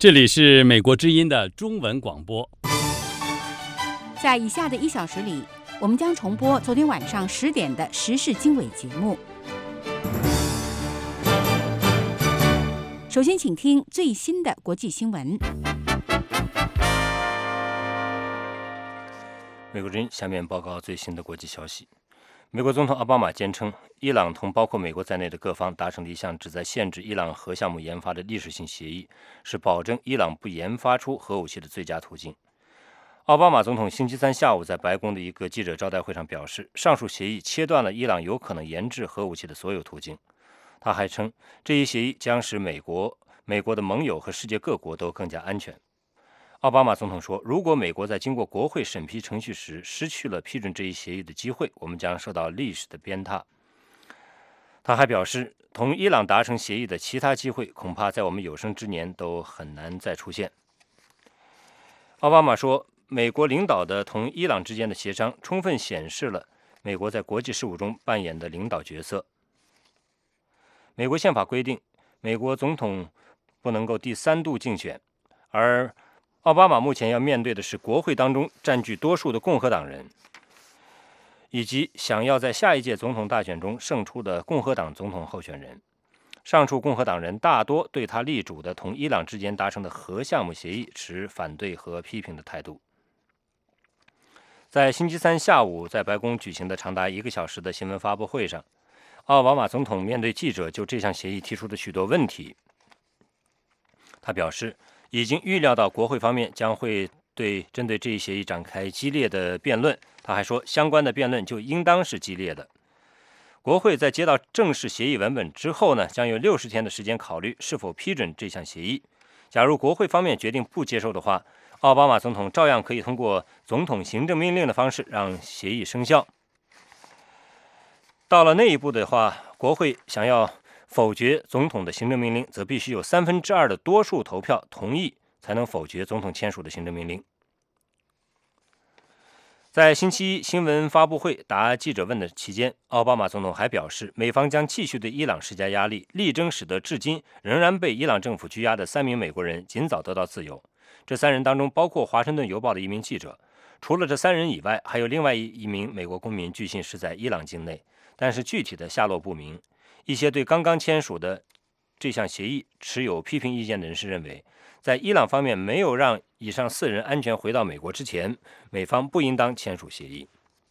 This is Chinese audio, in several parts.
这里是美国之音的中文广播。 在以下的1小时里，我们将重播昨天晚上10点的时事经纬节目。首先，请听最新的国际新闻。 美国之音下面报告最新的国际消息。美国总统奥巴马坚称，伊朗同包括美国在内的各方达成了一项旨在限制伊朗核项目研发的历史性协议，是保证伊朗不研发出核武器的最佳途径。奥巴马总统星期三下午在白宫的一个记者招待会上表示，上述协议切断了伊朗有可能研制核武器的所有途径。他还称，这一协议将使美国的盟友和世界各国都更加安全。奥巴马总统说，如果美国在经过国会审批程序时失去了批准这一协议的机会，我们将受到历史的鞭挞。他还表示，同伊朗达成协议的其他机会恐怕在我们有生之年都很难再出现。奥巴马说，美国领导的同伊朗之间的协商充分显示了美国在国际事务中扮演的领导角色。美国宪法规定，美国总统不能够第3度竞选，而奥巴马目前要面对的是国会当中占据多数的共和党人，以及想要在下一届总统大选中胜出的共和党总统候选人。上述共和党人大多对他力主的同伊朗之间达成的核项目协议持反对和批评的态度。在星期三下午在白宫举行的长达1个小时的新闻发布会上，奥巴马总统面对记者就这项协议提出的许多问题。他表示，已经预料到国会方面将会针对这一协议展开激烈的辩论。他还说，相关的辩论就应当是激烈的。国会在接到正式协议文本之后呢，将有60天的时间考虑是否批准这项协议。假如国会方面决定不接受的话，奥巴马总统照样可以通过总统行政命令的方式让协议生效。到了那一步的话，国会想要否决总统的行政命令，则必须有2/3的多数投票同意，才能否决总统签署的行政命令。在星期一新闻发布会答记者问的期间，奥巴马总统还表示，美方将继续对伊朗施加压力，力争使得至今仍然被伊朗政府拘押的3名美国人尽早得到自由。这3人当中包括《华盛顿邮报》的一名记者。除了这3人以外，还有另外一名美国公民，据信是在伊朗境内，但是具体的下落不明。一些对刚刚签署的这项协议持有批评意见的人士认为，在伊朗方面没有让以上4人安全回到美国之前，美方不应当签署协议。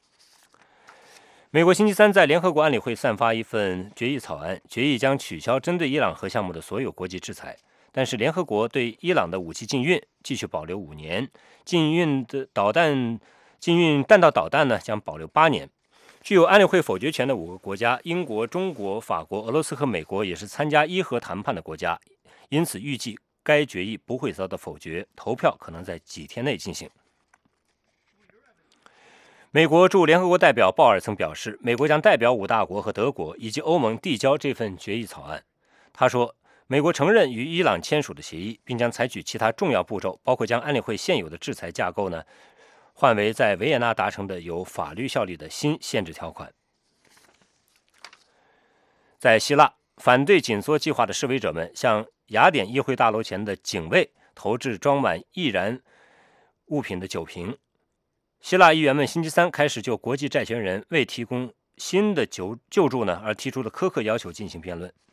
美国星期三在联合国安理会散发一份决议草案，决议将取消针对伊朗核项目的所有国际制裁，但是联合国对伊朗的武器禁运继续保留5年，禁运弹道导弹呢将保留8年。具有安理会否决权的5个国家，英国、中国、法国、俄罗斯和美国也是参加伊核谈判的国家，因此预计该决议不会遭到否决，投票可能在几天内进行。美国驻联合国代表鲍尔曾表示，美国将代表5大国和德国以及欧盟递交这份决议草案。他说，美国承认与伊朗签署的协议，并将采取其他重要步骤，包括将安理会现有的制裁架构呢换为在维也纳达成的有法律效力的新限制条款。在希腊，反对紧缩计划的示威者们向雅典议会大楼前的警卫投掷装满易燃物品的酒瓶。希腊议员们星期三开始就国际债权人未提供新的救助呢而提出的苛刻要求进行辩论。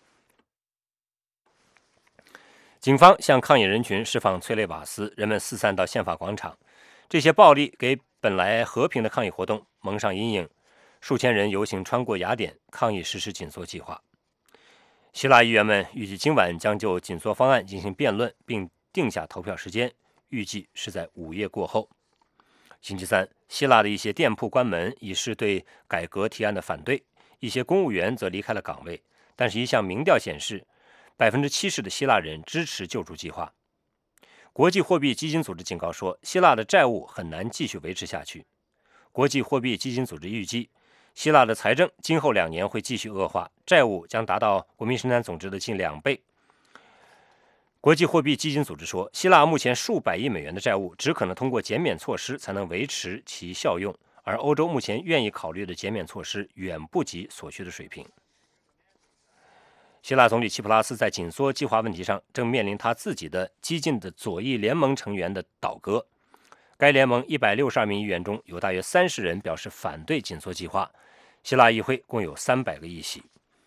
警方向抗议人群释放催泪瓦斯，人们四散到宪法广场。这些暴力给本来和平的抗议活动蒙上阴影，数千人游行穿过雅典，抗议实施紧缩计划。希腊议员们预计今晚将就紧缩方案进行辩论，并定下投票时间，预计是在午夜过后。星期三，希腊的一些店铺关门，以示对改革提案的反对，一些公务员则离开了岗位。但是一项民调显示，70%的希腊人支持救助计划。国际货币基金组织警告说，希腊的债务很难继续维持下去。国际货币基金组织预计，希腊的财政今后2年会继续恶化，债务将达到国民生产总值的近2倍。国际货币基金组织说，希腊目前数百亿美元的债务只可能通过减免措施才能维持其效用，而欧洲目前愿意考虑的减免措施远不及所需的水平。 希腊总理齐普拉斯在紧缩计划问题上正面临他自己的激进的左翼联盟成员的倒戈。该联盟162名议员中有大约30人表示反对紧缩计划。希腊议会共有300个议席。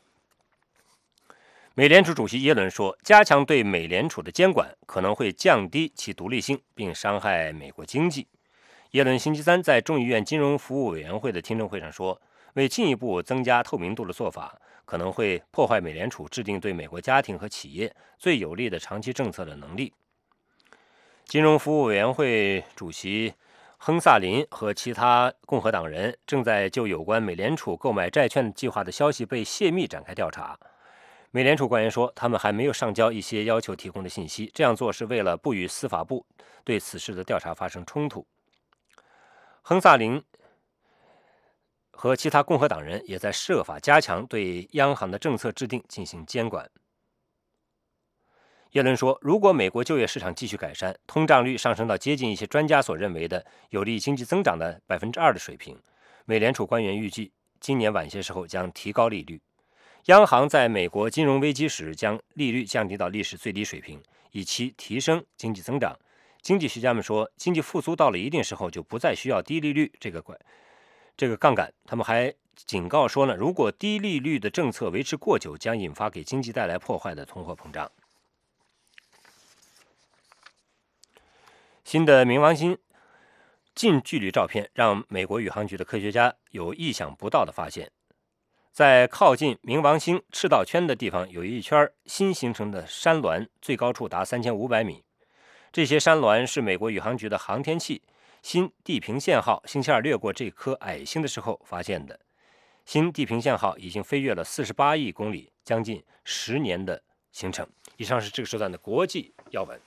美联储主席耶伦说，加强对美联储的监管可能会降低其独立性，并伤害美国经济。耶伦星期三在众议院金融服务委员会的听证会上说，为进一步增加透明度的做法可能会破坏美联储制定对美国家庭和企业最有利的长期政策的能力。金融服务委员会主席亨萨林和其他共和党人正在就有关美联储购买债券计划的消息被泄密展开调查。美联储官员说，他们还没有上交一些要求提供的信息，这样做是为了不与司法部对此事的调查发生冲突。亨萨林和其他共和党人也在设法加强对央行的政策制定进行监管。耶伦说，如果美国就业市场继续改善，通胀率上升到接近一些专家所认为的有利经济增长的2%的水平，美联储官员预计今年晚些时候将提高利率。央行在美国金融危机时将利率降低到历史最低水平，以期提升经济增长。经济学家们说，经济复苏到了一定时候就不再需要低利率这个杠杆。他们还警告说呢，如果低利率的政策维持过久，将引发给经济带来破坏的通货膨胀。新的冥王星近距离照片让美国宇航局的科学家有意想不到的发现。在靠近冥王星赤道圈的地方有一圈新形成的山峦，最高处达3500米。这些山峦是美国宇航局的航天器新地平线号星期二掠过这颗矮星的时候发现的。新地平线号已经飞越了48亿公里，将近10年的行程。以上是这个时段的国际要闻。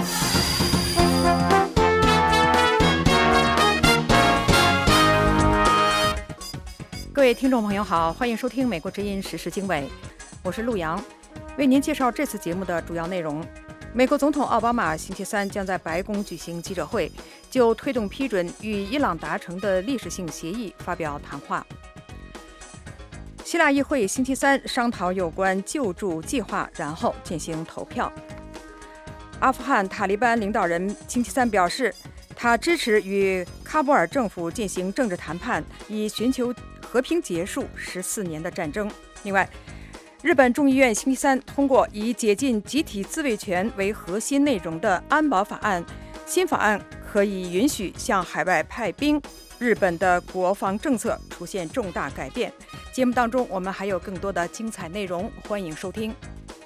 各位听众朋友好，欢迎收听美国之音时事经纬，我是陆洋，为您介绍这次节目的主要内容。美国总统奥巴马星期三将在白宫举行记者会，就推动批准与伊朗达成的历史性协议发表谈话。希腊议会星期三商讨有关救助计划，然后进行投票。阿富汗塔利班领导人星期三表示，他支持与喀布尔政府进行政治谈判，以寻求和平结束14年的战争。另外，日本众议院星期三通过以解禁集体自卫权为核心内容的安保法案。新法案可以允许向海外派兵，日本的国防政策出现重大改变。节目当中我们还有更多的精彩内容，欢迎收听。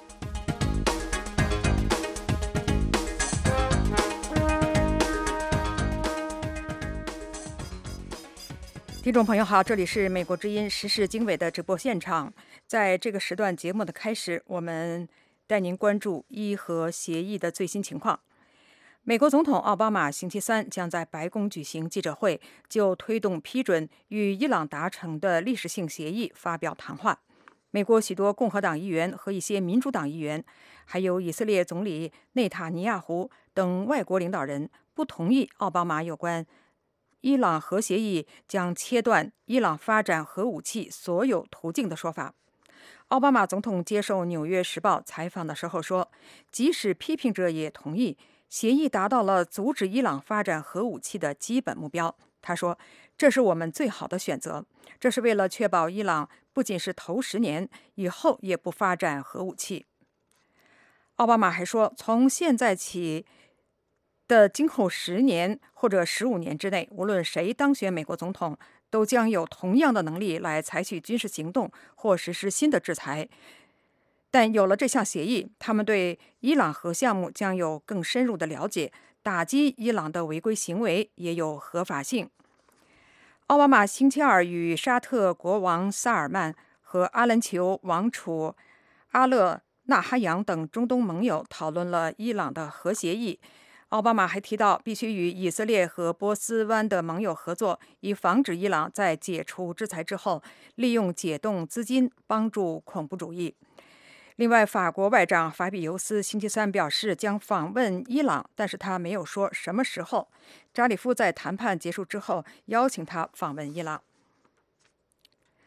听众朋友好，这里是美国之音时事经纬的直播现场。在这个时段节目的开始，我们带您关注伊核协议的最新情况。美国总统奥巴马星期三将在白宫举行记者会，就推动批准与伊朗达成的历史性协议发表谈话。美国许多共和党议员和一些民主党议员，还有以色列总理内塔尼亚胡等外国领导人不同意奥巴马有关伊朗核协议将切断伊朗发展核武器所有途径的说法。奥巴马总统接受《纽约时报》采访的时候说，即使批评者也同意，协议达到了阻止伊朗发展核武器的基本目标。他说，这是我们最好的选择，这是为了确保伊朗不仅是头10年，以后也不发展核武器。奥巴马还说，从现在起的今后10年或者15年之内，无论谁当选美国总统，都将有同样的能力来采取军事行动或实施新的制裁。但有了这项协议，他们对伊朗核项目将有更深入的了解，打击伊朗的违规行为也有合法性。奥巴马星期二与沙特国王萨尔曼和阿联酋王储阿勒纳哈扬等中东盟友讨论了伊朗的核协议。奥巴马还提到，必须与以色列和波斯湾的盟友合作，以防止伊朗在解除制裁之后，利用解冻资金帮助恐怖主义。另外，法国外长法比尤斯星期三表示将访问伊朗，但是他没有说什么时候。扎里夫在谈判结束之后邀请他访问伊朗。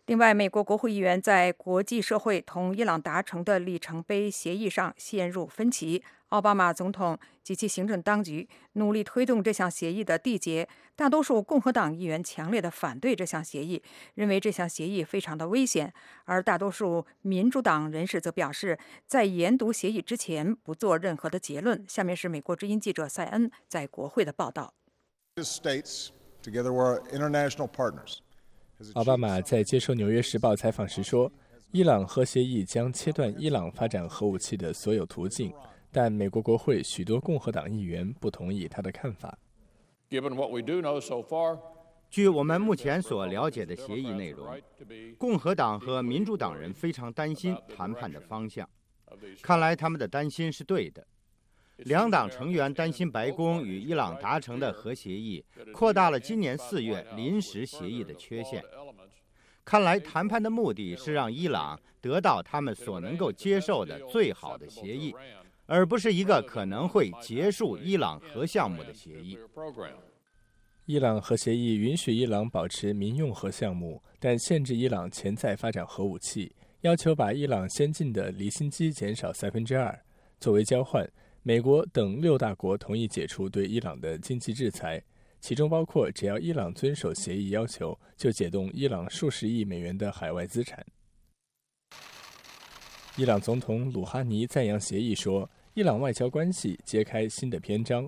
另外，美国国会议员在国际社会同伊朗达成的里程碑协议上陷入分歧。奥巴马总统及其行政当局努力推动这项协议的缔结，大多数共和党议员强烈的反对这项协议，认为这项协议非常的危险。而大多数民主党人士则表示，在研读协议之前不做任何的结论。下面是美国之音记者塞恩在国会的报道。 奥巴马在接受《纽约时报》采访时说，伊朗核协议将切断伊朗发展核武器的所有途径，但美国国会许多共和党议员不同意他的看法。 据我们目前所了解的协议内容，共和党和民主党人非常担心谈判的方向，看来他们的担心是对的。两党成员担心白宫与伊朗达成的核协议扩大了今年4月临时协议的缺陷。看来谈判的目的是让伊朗得到他们所能够接受的最好的协议，而不是一个可能会结束伊朗核项目的协议。 伊朗核协议允许伊朗保持民用核项目，但限制伊朗潜在发展核武器，要求把伊朗先进的离心机减少2%。作为交换，美国等6大国同意解除对伊朗的经济制裁，其中包括只要伊朗遵守协议要求，就解冻伊朗数十亿美元的海外资产。伊朗总统鲁哈尼赞扬协议说，伊朗外交关系揭开新的篇章。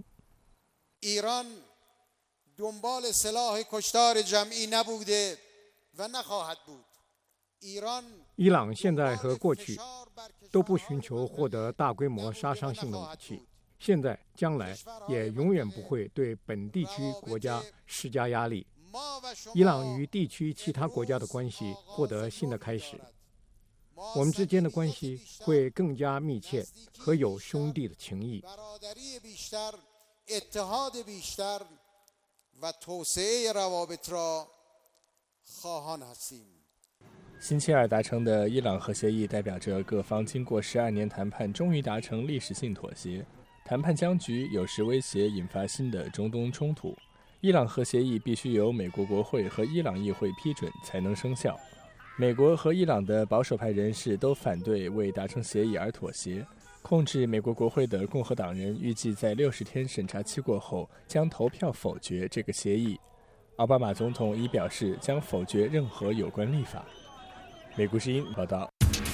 伊朗现在和过去都不寻求获得大规模杀伤性的武器，现在将来也永远不会对本地区国家施加压力。伊朗与地区其他国家的关系获得新的开始，我们之间的关系会更加密切和有兄弟的情谊。 星期二达成的伊朗核协议代表着各方经过12年谈判终于达成历史性妥协。谈判僵局有时威胁引发新的中东冲突。伊朗核协议必须由美国国会和伊朗议会批准才能生效。美国和伊朗的保守派人士都反对为达成协议而妥协。控制美国国会的共和党人预计在60天审查期过后将投票否决这个协议。奥巴马总统已表示将否决任何有关立法。美国之音报道。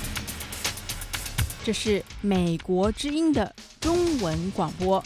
这是美国之音的中文广播。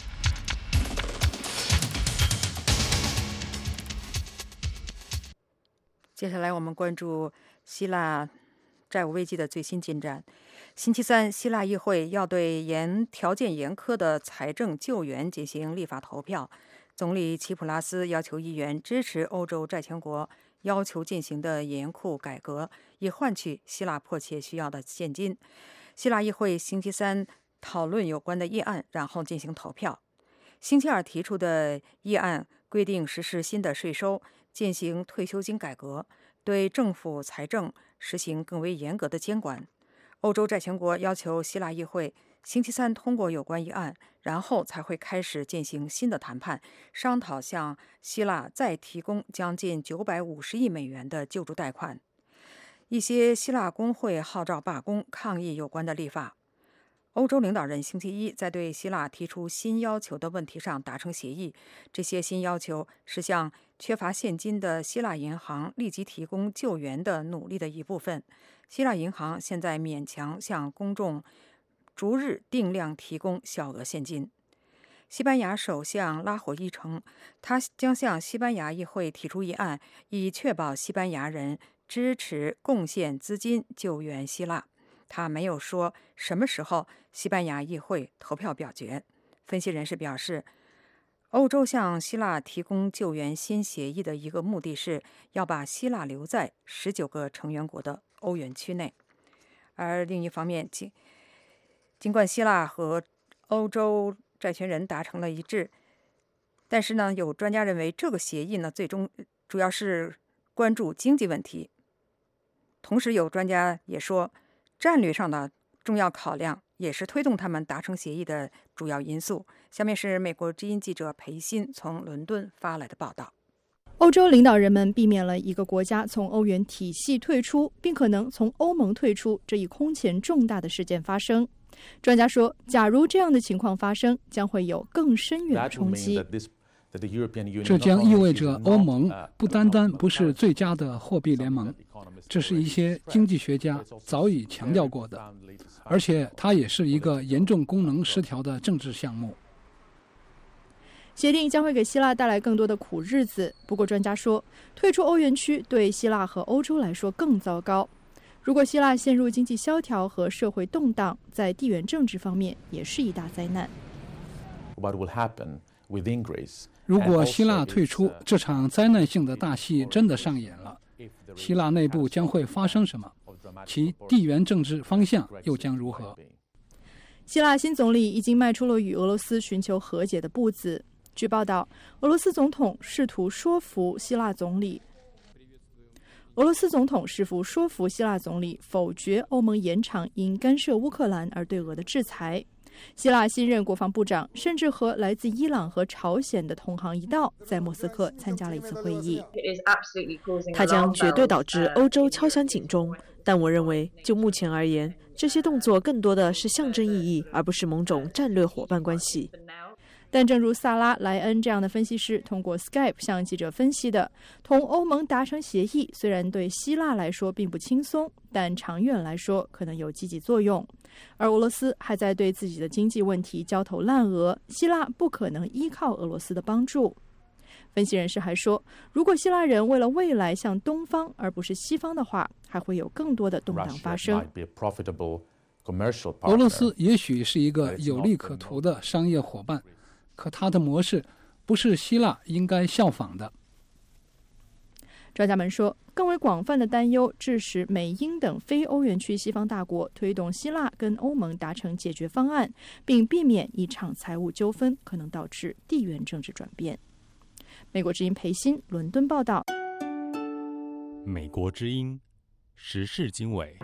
接下来我们关注希腊债务危机的最新进展。星期三，希腊议会要对条件严苛的财政救援进行立法投票。总理齐普拉斯要求议员支持欧洲债权国要求进行的严酷改革，以换取希腊迫切需要的现金。希腊议会星期三讨论有关的议案，然后进行投票。星期二提出的议案规定实施新的税收，进行退休金改革，对政府财政实行更为严格的监管。欧洲债权国要求希腊议会星期三通过有关议案，然后才会开始进行新的谈判，商讨向希腊再提供将近950亿美元的救助贷款。一些希腊工会号召罢工，抗议有关的立法。欧洲领导人星期一在对希腊提出新要求的问题上达成协议。这些新要求是向缺乏现金的希腊银行立即提供救援的努力的一部分。希腊银行现在勉强向公众逐日定量提供小额现金。西班牙首相拉火伊称，他将向西班牙议会提出议案，以确保西班牙人支持贡献资金救援希腊。他没有说什么时候西班牙议会投票表决。分析人士表示，欧洲向希腊提供救援新协议的一个目的是要把希腊留在19个成员国的欧元区内。而另一方面，尽管希腊和欧洲债权人达成了一致，但是呢，有专家认为这个协议呢，最终主要是关注经济问题。同时，有专家也说，战略上的重要考量也是推动他们达成协议的主要因素。下面是美国之音记者裴鑫从伦敦发来的报道。 欧洲领导人们避免了一个国家从欧元体系退出，并可能从欧盟退出这一空前重大的事件发生。专家说，假如这样的情况发生，将会有更深远的冲击。 这将意味着欧盟不单单不是最佳的货币联盟，这是一些经济学家早已强调过的，而且它也是一个严重功能失调的政治项目。 协定将会给希腊带来更多的苦日子，不过专家说，退出欧元区对希腊和欧洲来说更糟糕。如果希腊陷入经济萧条和社会动荡，在地缘政治方面也是一大灾难。 如果希腊退出，这场灾难性的大戏真的上演了，希腊内部将会发生什么？其地缘政治方向又将如何？ 希腊新总理已经迈出了与俄罗斯寻求和解的步子。据报道，俄罗斯总统试图说服希腊总理否决欧盟延长因干涉乌克兰而对俄的制裁。希腊新任国防部长甚至和来自伊朗和朝鲜的同行一道，在莫斯科参加了一次会议。 它将绝对导致欧洲敲响警钟，但我认为，就目前而言，这些动作更多的是象征意义，而不是某种战略伙伴关系。 但正如萨拉·莱恩这样的分析师通过 Skype 向记者分析的，同欧盟达成协议虽然对希腊来说并不轻松，但长远来说可能有积极作用。而俄罗斯还在对自己的经济问题焦头烂额，希腊不可能依靠俄罗斯的帮助。分析人士还说，如果希腊人为了未来向东方而不是西方的话，还会有更多的动荡发生。 俄罗斯也许是一个有利可图的商业伙伴，可它的模式不是希腊应该效仿的。 专家们说，更为广泛的担忧致使美英等非欧元区西方大国推动希腊跟欧盟达成解决方案，并避免一场财务纠纷可能导致地缘政治转变。美国之音裴鑫伦敦报道。 美国之音时事经纬。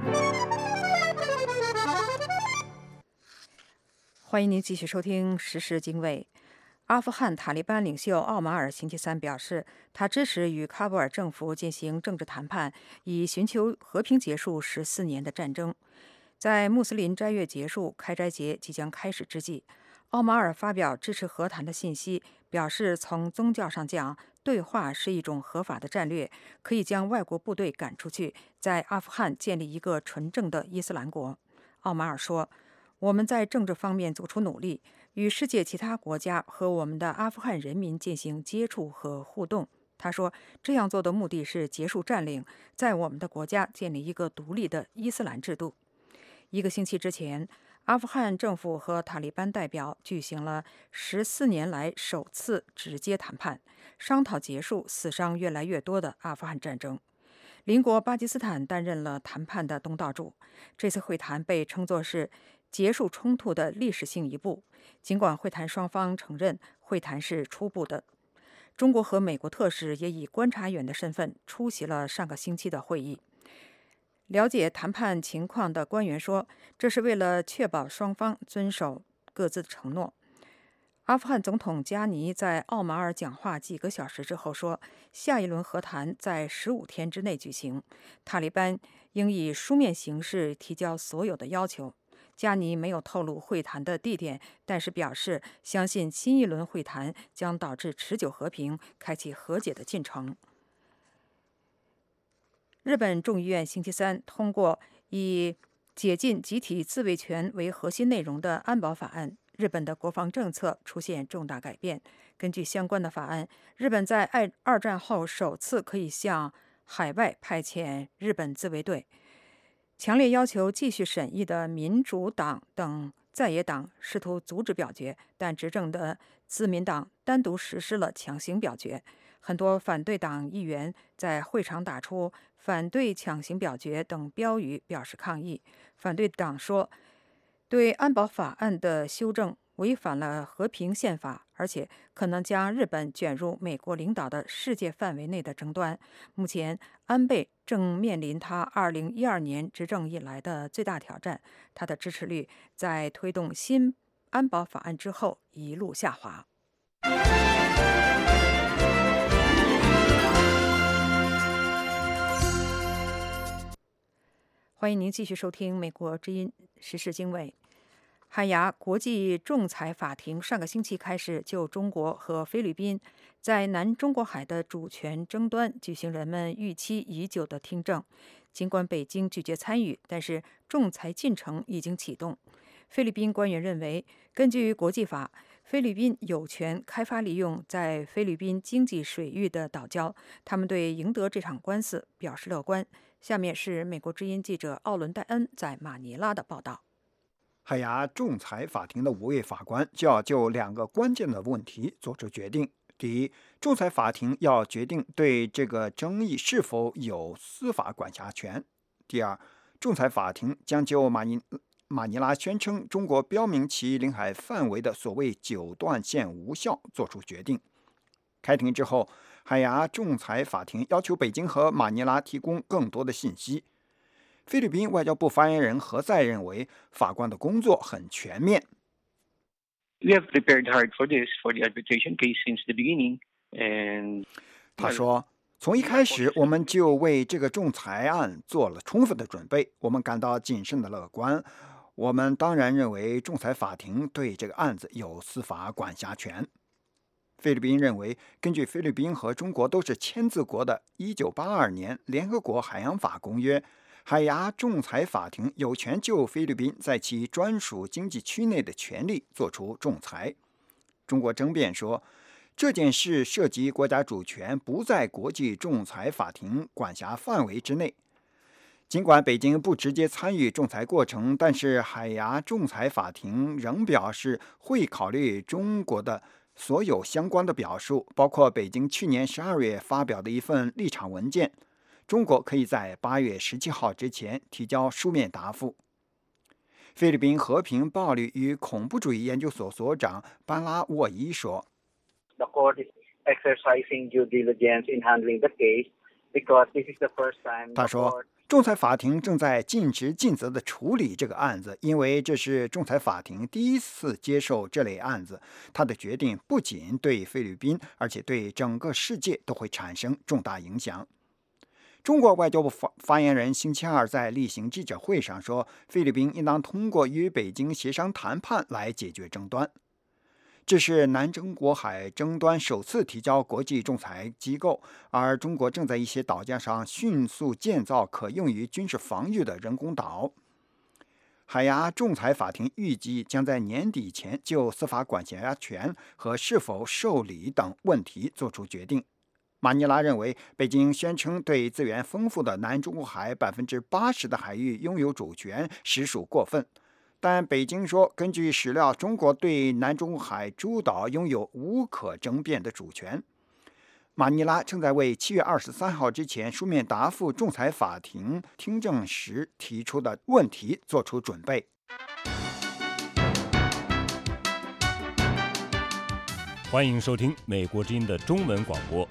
欢迎您继续收听时事经纬。阿富汗塔利班领袖奥马尔星期三表示，他支持与喀布尔政府进行政治谈判，以寻求和平结束14年的战争。在穆斯林斋月结束、开斋节即将开始之际，奥马尔发表支持和谈的信息，表示从宗教上讲，对话是一种合法的战略，可以将外国部队赶出去，在阿富汗建立一个纯正的伊斯兰国。奥马尔说，我们在政治方面做出努力，与世界其他国家和我们的阿富汗人民进行接触和互动。他说，这样做的目的是结束占领，在我们的国家建立一个独立的伊斯兰制度。1个星期之前，阿富汗政府和塔利班代表举行了14年来首次直接谈判，商讨结束死伤越来越多的阿富汗战争。邻国巴基斯坦担任了谈判的东道主。这次会谈被称作是结束冲突的历史性一步，尽管会谈双方承认会谈是初步的。中国和美国特使也以观察员的身份出席了上个星期的会议。了解谈判情况的官员说，这是为了确保双方遵守各自的承诺。阿富汗总统加尼在奥马尔讲话几个小时之后说，下一轮和谈在15天之内举行，塔利班应以书面形式提交所有的要求。加尼没有透露会谈的地点，但是表示相信新一轮会谈将导致持久和平，开启和解的进程。日本众议院星期三通过以解禁集体自卫权为核心内容的安保法案，日本的国防政策出现重大改变。根据相关的法案，日本在二战后首次可以向海外派遣日本自卫队。强烈要求继续审议的民主党等在野党试图阻止表决，但执政的自民党单独实施了强行表决。很多反对党议员在会场打出反对强行表决等标语表示抗议。反对党说，对安保法案的修正违反了和平宪法，而且可能将日本卷入美国领导的世界范围内的争端。目前，安倍正面临他2012年执政以来的最大挑战，他的支持率在推动新安保法案之后一路下滑。 欢迎您继续收听美国之音时事经纬。海牙国际仲裁法庭上个星期开始就中国和菲律宾在南中国海的主权争端举行人们预期已久的听证。尽管北京拒绝参与，但是仲裁进程已经启动。菲律宾官员认为，根据国际法，菲律宾有权开发利用在菲律宾经济水域的岛礁，他们对赢得这场官司表示乐观。下面是美国之音记者奥伦戴恩在马尼拉的报道。 海牙仲裁法庭的5位法官就要就2个关键的问题做出决定。第一，仲裁法庭要决定对这个争议是否有司法管辖权。第二，仲裁法庭将就马尼拉宣称中国标明其领海范围的所谓9段线无效做出决定。开庭之后，海牙仲裁法庭要求北京和马尼拉提供更多的信息。菲律宾外交部发言人何塞认为，法官的工作很全面。他说，从一开始我们就为这个仲裁案做了充分的准备，我们感到谨慎的乐观。我们当然认为仲裁法庭对这个案子有司法管辖权。菲律宾认为，根据菲律宾和中国都是签字国的1982年联合国海洋法公约，海牙仲裁法庭有权就菲律宾在其专属经济区内的权利作出仲裁。中国争辩说，这件事涉及国家主权，不在国际仲裁法庭管辖范围之内。尽管北京不直接参与仲裁过程，但是海牙仲裁法庭仍表示会考虑中国的所有相关的表述，包括北京去年12月发表的一份立场文件。中国可以在8月17号之前提交书面答复。菲律宾和平、暴力与恐怖主义研究所所长班拉沃伊说，他说，仲裁法庭正在尽职尽责地处理这个案子，因为这是仲裁法庭第一次接受这类案子。他的决定不仅对菲律宾，而且对整个世界都会产生重大影响。中国外交部发言人星期二在例行记者会上说，菲律宾应当通过与北京协商谈判来解决争端。这是南中国海争端首次提交国际仲裁机构，而中国正在一些岛礁上迅速建造可用于军事防御的人工岛。海牙仲裁法庭预计将在年底前就司法管辖权和是否受理等问题作出决定。马尼拉认为，北京宣称对资源丰富的南中国海80%的海域拥有主权，实属过分。但北京说，根据史料，中国对南中国海诸岛拥有无可争辩的主权。马尼拉正在为7月23号之前书面答复仲裁法庭听证时提出的问题做出准备。 欢迎收听美国之音的中文广播。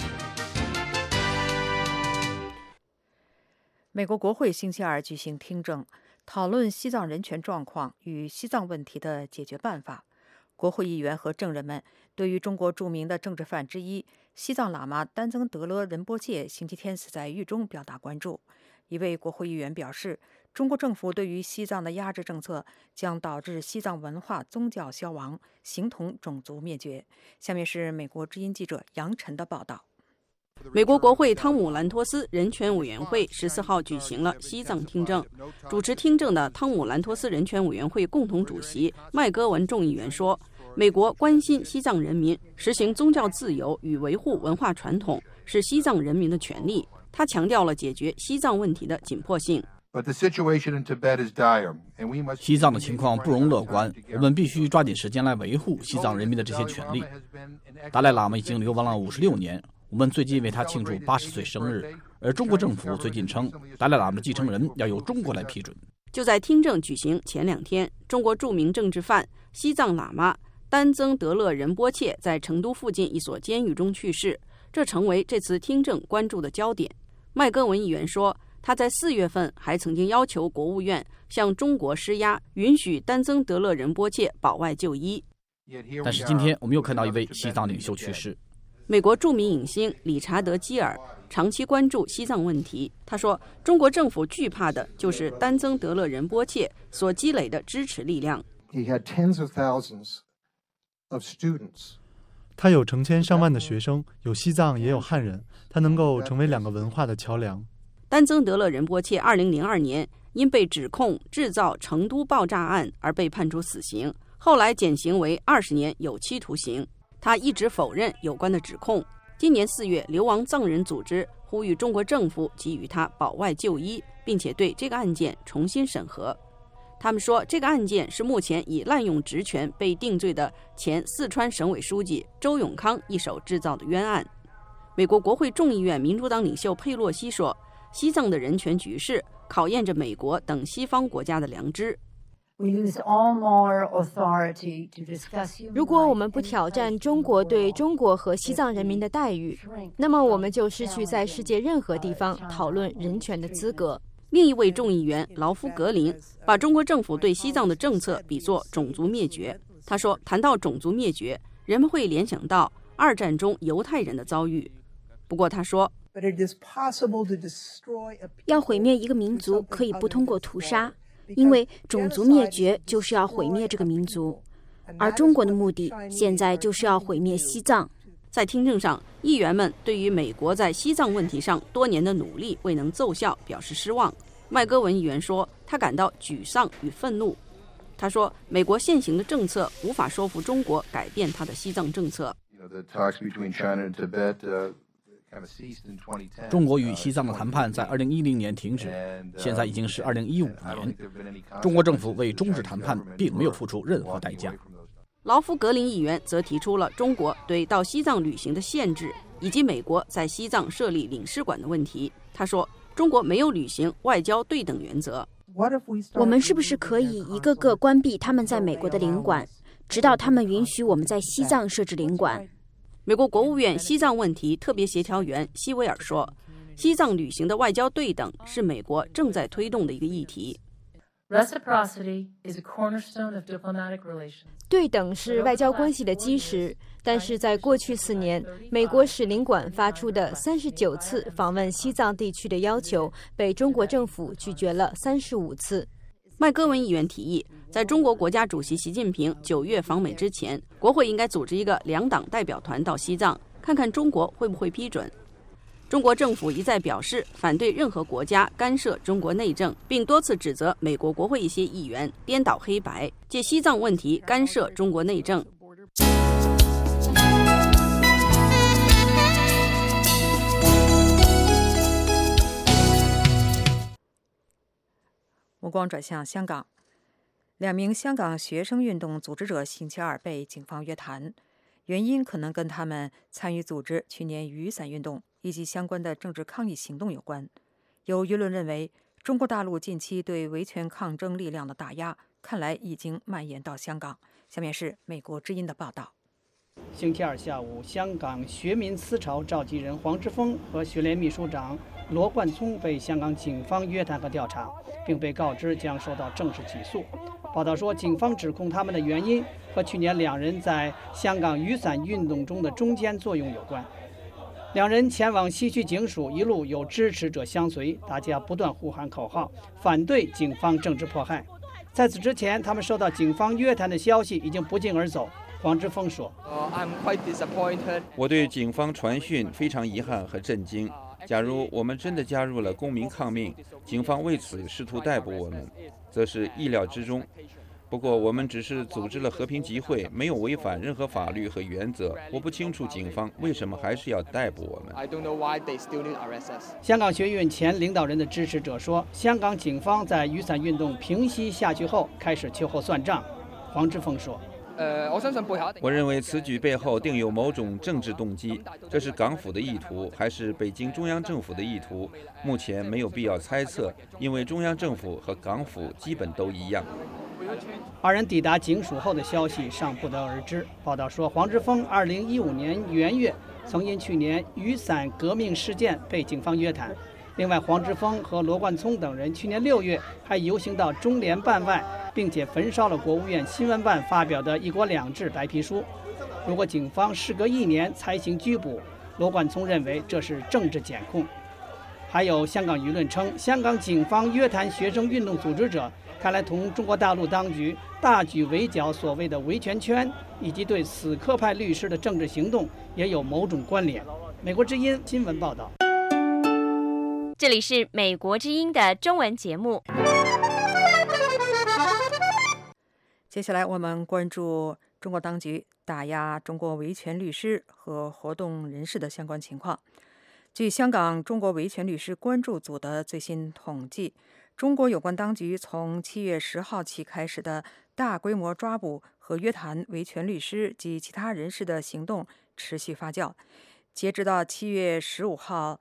美国国会星期二举行听证，讨论西藏人权状况与西藏问题的解决办法。国会议员和证人们对于中国著名的政治犯之一西藏喇嘛丹增德勒仁波切星期天死在狱中表达关注。一位国会议员表示，中国政府对于西藏的压制政策将导致西藏文化宗教消亡，形同种族灭绝。下面是美国之音记者杨晨的报道。 美国国会汤姆兰托斯人权委员会14号举行了西藏听证。主持听证的汤姆兰托斯人权委员会共同主席麦戈文众议员说，美国关心西藏人民，实行宗教自由与维护文化传统是西藏人民的权利。他强调了解决西藏问题的紧迫性。 西藏的情况不容乐观，我们必须抓紧时间来维护西藏人民的这些权利。达赖喇嘛已经流亡了56年，我们最近为他庆祝80岁生日，而中国政府最近称达赖喇嘛的继承人要由中国来批准。 就在听证举行前2天，中国著名政治犯西藏喇嘛丹增德勒仁波切在成都附近一所监狱中去世，这成为这次听证关注的焦点。麦戈文议员说，他在4月份还曾经要求国务院向中国施压，允许丹增德勒仁波切保外就医。 但是今天我们又看到一位西藏领袖去世。 美国著名影星理查德·基尔长期关注西藏问题。他说，中国政府惧怕的就是丹增德勒仁波切所积累的支持力量。 他有成千上万的学生，有西藏也有汉人，他能够成为2个文化的桥梁。 丹增德勒仁波切2002年因被指控制造成都爆炸案而被判处死刑，后来减刑为20年有期徒刑。他一直否认有关的指控。今年4月，流亡藏人组织呼吁中国政府给予他保外就医，并且对这个案件重新审核。他们说，这个案件是目前以滥用职权被定罪的前四川省委书记周永康一手制造的冤案。美国国会众议院民主党领袖佩洛西说，西藏的人权局势考验着美国等西方国家的良知。 如果我们不挑战中国对中国和西藏人民的待遇，那么我们就失去在世界任何地方讨论人权的资格。 另一位众议员劳夫格林把中国政府对西藏的政策比作种族灭绝。他说，谈到种族灭绝，人们会联想到2战中犹太人的遭遇。不过他说， 要毁灭一个民族可以不通过屠杀，因为种族灭绝就是要毁灭这个民族，而中国的目的现在就是要毁灭西藏。 在听证上，议员们对于美国在西藏问题上多年的努力未能奏效表示失望。麦戈文议员说，他感到沮丧与愤怒。他说，美国现行的政策无法说服中国改变他的西藏政策。 中国与西藏的谈判在2010年停止，现在已经是2015年。中国政府为终止谈判并没有付出任何代价。 劳夫格林议员则提出了中国对到西藏旅行的限制，以及美国在西藏设立领事馆的问题。他说，中国没有履行外交对等原则。 我们是不是可以一个个关闭他们在美国的领馆，直到他们允许我们在西藏设置领馆？ 美国国务院西藏问题特别协调员希维尔说，西藏旅行的外交对等是美国正在推动的一个议题。 对等是外交关系的基石，但是在过去4年，美国使领馆发出的39次访问西藏地区的要求，被中国政府拒绝了35次。 麦戈文议员提议，在中国国家主席习近平9月访美之前，国会应该组织一个2党代表团到西藏，看看中国会不会批准。中国政府一再表示反对任何国家干涉中国内政，并多次指责美国国会一些议员颠倒黑白，借西藏问题干涉中国内政。 目光转向香港，2名香港学生运动组织者星期二被警方约谈，原因可能跟他们参与组织去年雨伞运动以及相关的政治抗议行动有关。有舆论认为，中国大陆近期对维权抗争力量的打压，看来已经蔓延到香港。下面是美国之音的报道。 星期二下午，香港学民思潮召集人黄之锋和学联秘书长罗冠聪被香港警方约谈和调查，并被告知将受到正式起诉。报道说，警方指控他们的原因和去年2人在香港雨伞运动中的中坚作用有关。2人前往西区警署，一路有支持者相随，大家不断呼喊口号，反对警方政治迫害。在此之前，他们收到警方约谈的消息，已经不胫而走。黄之锋说， 我对警方传讯非常遗憾和震惊。假如我们真的加入了公民抗命，警方为此试图逮捕我们，则是意料之中。不过我们只是组织了和平集会，没有违反任何法律和原则。我不清楚警方为什么还是要逮捕我们。 香港学运前领导人的支持者说，香港警方在雨伞运动平息下去后开始秋后算账。黄之锋说， 我认为此举背后定有某种政治动机，这是港府的意图还是北京中央政府的意图，目前没有必要猜测，因为中央政府和港府基本都一样。 2人抵达警署后的消息尚不得而知。报道说，黄之锋2015年元月曾因去年雨伞革命事件被警方约谈。另外，黄之锋和罗冠聪等人去年6月还游行到中联办外，并且焚烧了国务院新闻办发表的“一国两制”白皮书。 如果警方事隔1年才行拘捕，罗冠聪认为这是政治检控。还有香港舆论称，香港警方约谈学生运动组织者，看来同中国大陆当局大举围剿所谓的维权圈，以及对死磕派律师的政治行动也有某种关联。美国之音新闻报道。 这里是美国之音的中文节目。 接下来我们关注中国当局打压中国维权律师和活动人士的相关情况。据香港中国维权律师关注组的最新统计，中国有关当局从7月10号起开始的大规模抓捕和约谈维权律师及其他人士的行动持续发酵。截止到7月15号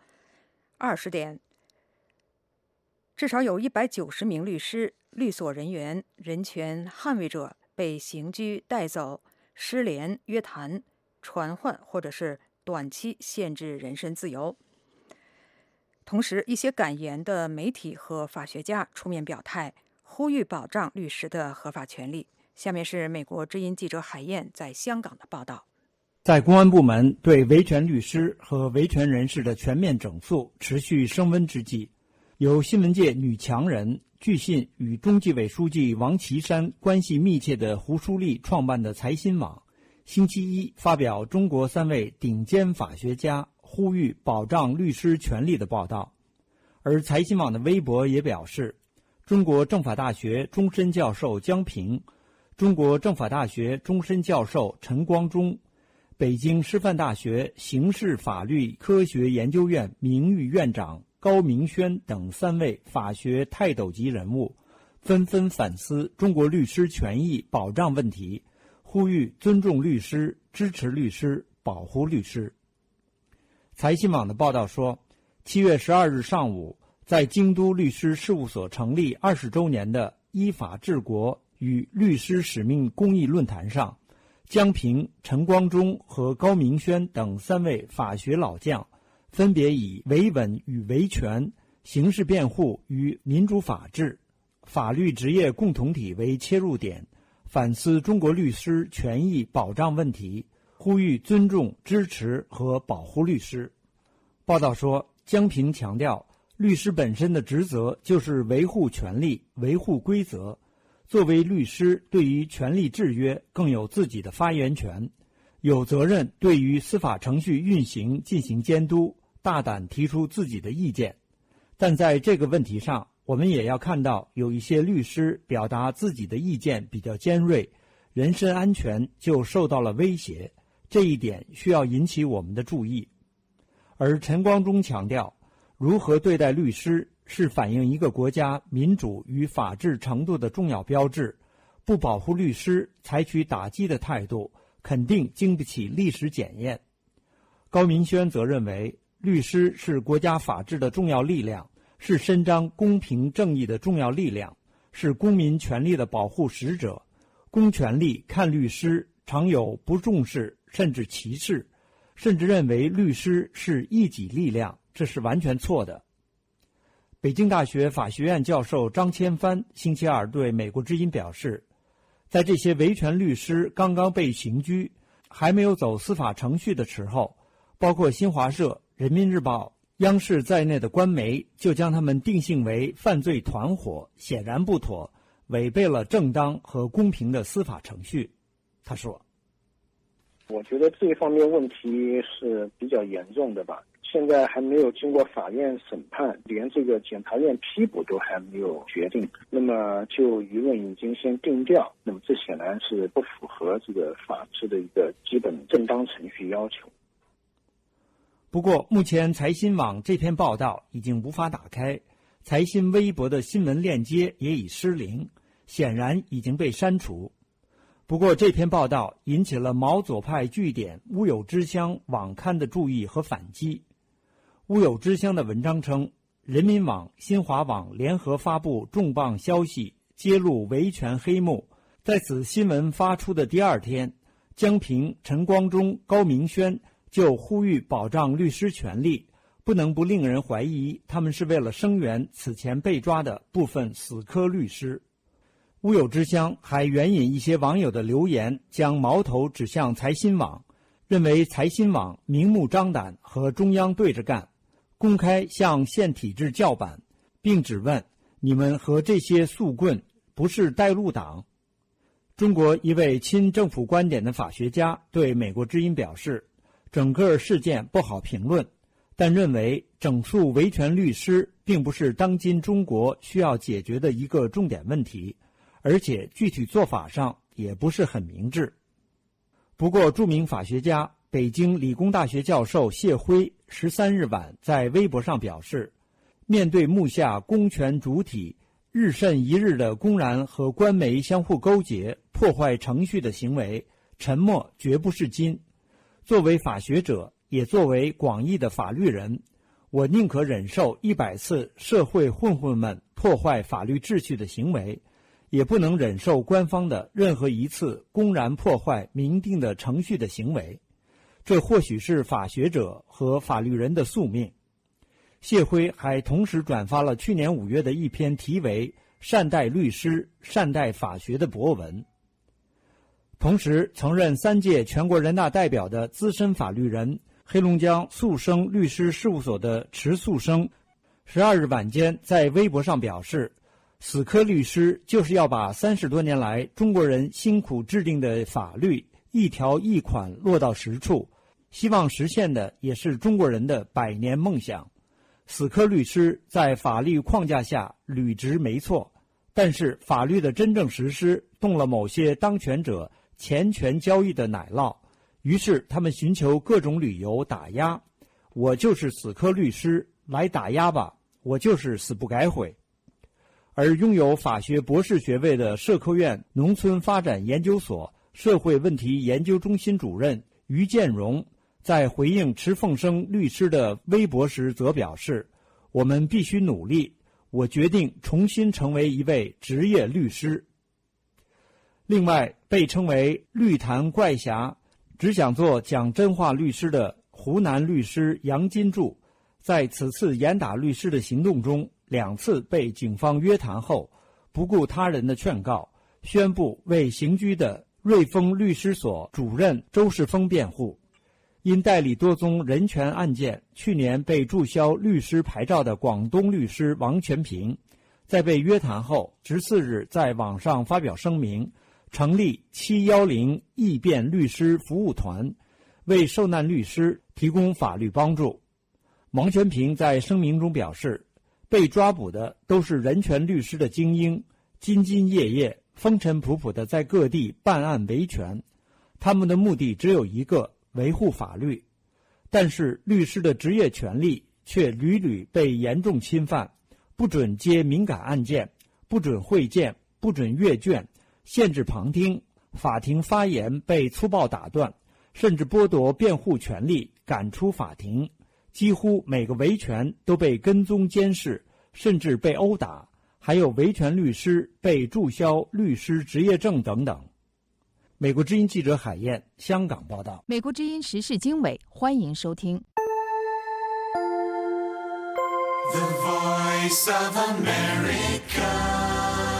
20点，至少有190名律师、律所人员、人权捍卫者被刑拘、带走、失联、约谈、传唤或者是短期限制人身自由。同时，一些敢言的媒体和法学家出面表态，呼吁保障律师的合法权利。下面是美国之音记者海燕在香港的报道。 在公安部门对维权律师和维权人士的全面整肃持续升温之际，有新闻界女强人，据信与中纪委书记王岐山关系密切的胡舒立创办的财新网，星期一发表中国3位顶尖法学家呼吁保障律师权利的报道。而财新网的微博也表示，中国政法大学终身教授江平、中国政法大学终身教授陈光忠、北京师范大学刑事法律科学研究院名誉院长高明轩等3位法学泰斗级人物纷纷反思中国律师权益保障问题，呼吁尊重律师、支持律师、保护律师。财新网的报道说，7月12日上午，在京都律师事务所成立20周年的依法治国与律师使命公益论坛上，江平、陈光忠和高明轩等3位法学老将分别以维稳与维权、刑事辩护与民主法治、法律职业共同体为切入点，反思中国律师权益保障问题，呼吁尊重、支持和保护律师。报道说，江平强调，律师本身的职责就是维护权利、维护规则。作为律师，对于权利制约更有自己的发言权，有责任对于司法程序运行进行监督，大胆提出自己的意见。但在这个问题上，我们也要看到有一些律师表达自己的意见比较尖锐，人身安全就受到了威胁，这一点需要引起我们的注意。而陈光忠强调，如何对待律师是反映一个国家民主与法治程度的重要标志，不保护律师，采取打击的态度，肯定经不起历史检验。高明轩则认为，律师是国家法治的重要力量，是伸张公平正义的重要力量，是公民权利的保护使者。公权力看律师常有不重视甚至歧视，甚至认为律师是一己力量，这是完全错的。北京大学法学院教授张千帆星期二对美国之音表示，在这些维权律师刚刚被刑拘，还没有走司法程序的时候，包括新华社、人民日报、央视在内的官媒就将他们定性为犯罪团伙，显然不妥，违背了正当和公平的司法程序。他说， 我觉得这一方面问题是比较严重的吧。现在还没有经过法院审判，连这个检察院批捕都还没有决定，那么就舆论已经先定调，那么这显然是不符合这个法治的一个基本正当程序要求。 不过，目前财新网这篇报道已经无法打开，财新微博的新闻链接也已失灵，显然已经被删除。不过，这篇报道引起了毛左派据点乌有之乡网刊的注意和反击。乌有之乡的文章称，人民网、新华网联合发布重磅消息，揭露维权黑幕。在此新闻发出的第二天，江平、陈光忠、高明轩就呼吁保障律师权利，不能不令人怀疑他们是为了声援此前被抓的部分死磕律师。 乌有之乡还援引一些网友的留言，将矛头指向财新网，认为财新网明目张胆和中央对着干，公开向县体制叫板，并质问你们和这些宿棍不是带路党。中国一位亲政府观点的法学家对美国之音表示，整个事件不好评论，但认为整肃维权律师并不是当今中国需要解决的一个重点问题，而且具体做法上也不是很明智。不过，著名法学家、北京理工大学教授谢辉13日晚在微博上表示，面对目下公权主体日甚一日的公然和官媒相互勾结、破坏程序的行为，沉默绝不是金。作为法学者，也作为广义的法律人，我宁可忍受100次社会混混们破坏法律秩序的行为，也不能忍受官方的任何一次公然破坏明定的程序的行为。这或许是法学者和法律人的宿命。谢辉还同时转发了去年5月的一篇题为《善待律师，善待法学》的博文。同时，曾任3届全国人大代表的资深法律人、黑龙江速生律师事务所的池速生12日晚间在微博上表示，死磕律师就是要把30多年来中国人辛苦制定的法律一条一款落到实处，希望实现的也是中国人的100年梦想。死磕律师在法律框架下履职没错，但是法律的真正实施动了某些当权者钱权交易的奶酪，于是他们寻求各种理由打压。我就是死磕律师，来打压吧，我就是死不改悔。而拥有法学博士学位的社科院农村发展研究所社会问题研究中心主任于建荣在回应池凤生律师的微博时则表示，我们必须努力，我决定重新成为一位职业律师。另外，被称为绿坛怪侠，只想做讲真话律师的湖南律师杨金柱，在此次严打律师的行动中2次被警方约谈后，不顾他人的劝告，宣布为刑拘的瑞丰律师所主任周世峰辩护。因代理多宗人权案件，去年被注销律师牌照的广东律师王全平，在被约谈后14日在网上发表声明，成立710义辩律师服务团，为受难律师提供法律帮助。王全平在声明中表示，被抓捕的都是人权律师的精英，兢兢业业、风尘仆仆地在各地办案维权，他们的目的只有一个，维护法律。但是律师的职业权利却屡屡被严重侵犯，不准接敏感案件，不准会见，不准阅卷，限制旁听，法庭发言被粗暴打断，甚至剥夺辩护权利，赶出法庭。几乎每个维权都被跟踪监视，甚至被殴打，还有维权律师被注销律师执业证等等。美国之音记者海燕，香港报道。 美国之音时事经纬，欢迎收听。 The Voice of America。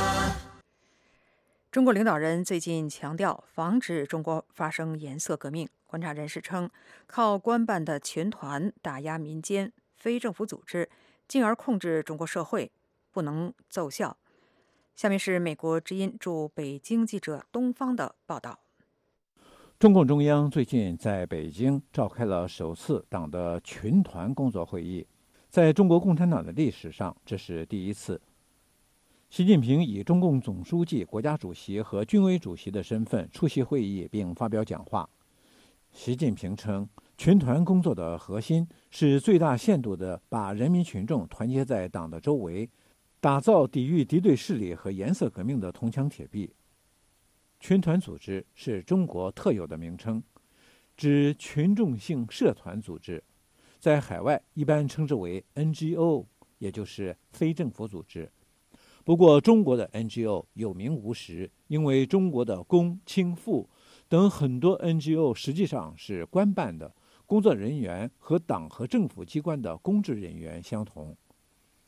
中国领导人最近强调防止中国发生颜色革命。观察人士称，靠官办的群团打压民间非政府组织，进而控制中国社会，不能奏效。下面是美国之音驻北京记者东方的报道。 中共中央最近在北京召开了首次党的群团工作会议，在中国共产党的历史上，这是第一次。习近平以中共总书记、国家主席和军委主席的身份出席会议并发表讲话。习近平称，群团工作的核心是最大限度地把人民群众团结在党的周围，打造抵御敌对势力和颜色革命的铜墙铁壁。群团组织是中国特有的名称，指群众性社团组织，在海外一般称之为 NGO， 也就是非政府组织。不过，中国的 NGO 有名无实，因为中国的公、青、妇等很多 NGO 实际上是官办的，工作人员和党和政府机关的公职人员相同。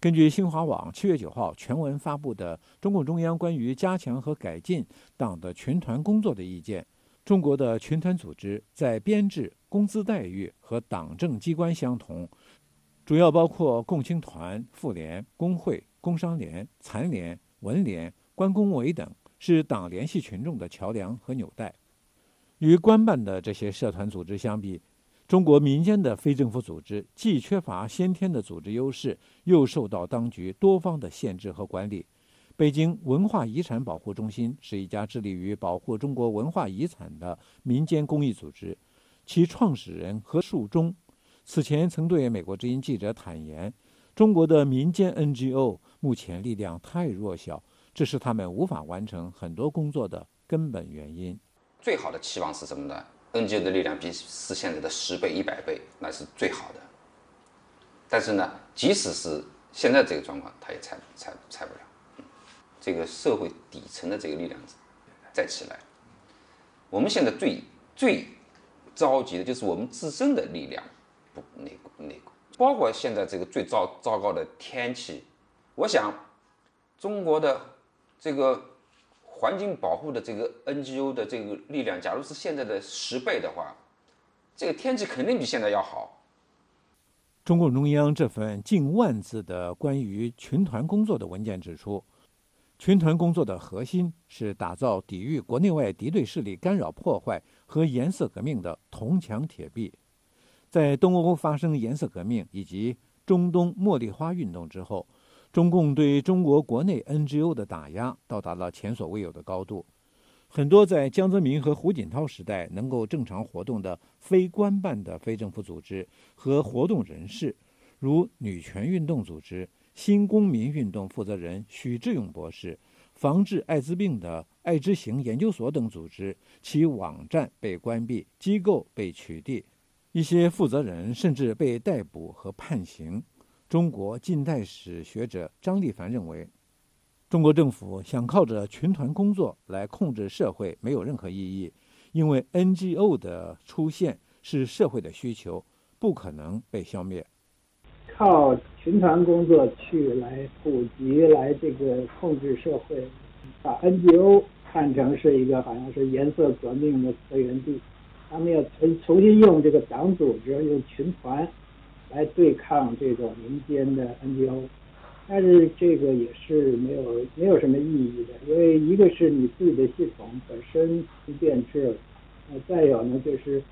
根据新华网7月9号全文发布的中共中央关于加强和改进党的群团工作的意见，中国的群团组织在编制、工资待遇和党政机关相同，主要包括共青团、妇联、工会、工商联、残联、文联、关工委等，是党联系群众的桥梁和纽带。与官办的这些社团组织相比，中国民间的非政府组织既缺乏先天的组织优势，又受到当局多方的限制和管理。北京文化遗产保护中心是一家致力于保护中国文化遗产的民间公益组织，其创始人何树忠此前曾对美国之音记者坦言，中国的民间 NGO 目前力量太弱小，这是他们无法完成很多工作的根本原因。 最好的期望是什么呢？NGO 的力量比是现在的10倍、100倍，那是最好的。但是呢，即使是现在这个状况，它也拆不了。这个社会底层的这个力量再起来，我们现在最着急的就是我们自身的力量不那个，包括现在这个最糟糕的天气，我想中国的这个环境保护的这个 NGO 的这个力量，假如是现在的10倍的话，这个天气肯定比现在要好。 中共中央这份近万字的关于群团工作的文件指出，群团工作的核心是打造抵御国内外敌对势力干扰破坏和颜色革命的铜墙铁壁。在东欧发生颜色革命以及中东茉莉花运动之后，中共对中国国内 NGO 的打压到达了前所未有的高度。很多在江泽民和胡锦涛时代能够正常活动的非官办的非政府组织和活动人士，如女权运动组织、新公民运动负责人许志勇博士、防治艾滋病的爱之行研究所等组织，其网站被关闭，机构被取缔，一些负责人甚至被逮捕和判刑。中国近代史学者张立凡认为，中国政府想靠着群团工作来控制社会没有任何意义，因为 NGO 的出现是社会的需求，不可能被消灭。 靠群团工作来普及，来这个控制社会，把 NGO 看成是一个好像是颜色革命的发源地，他们要重新用这个党组织、用群团来对抗这种民间的 NGO， 但是这个也是没有什么意义的，因为一个是你自己的系统本身不变质了，再有呢就是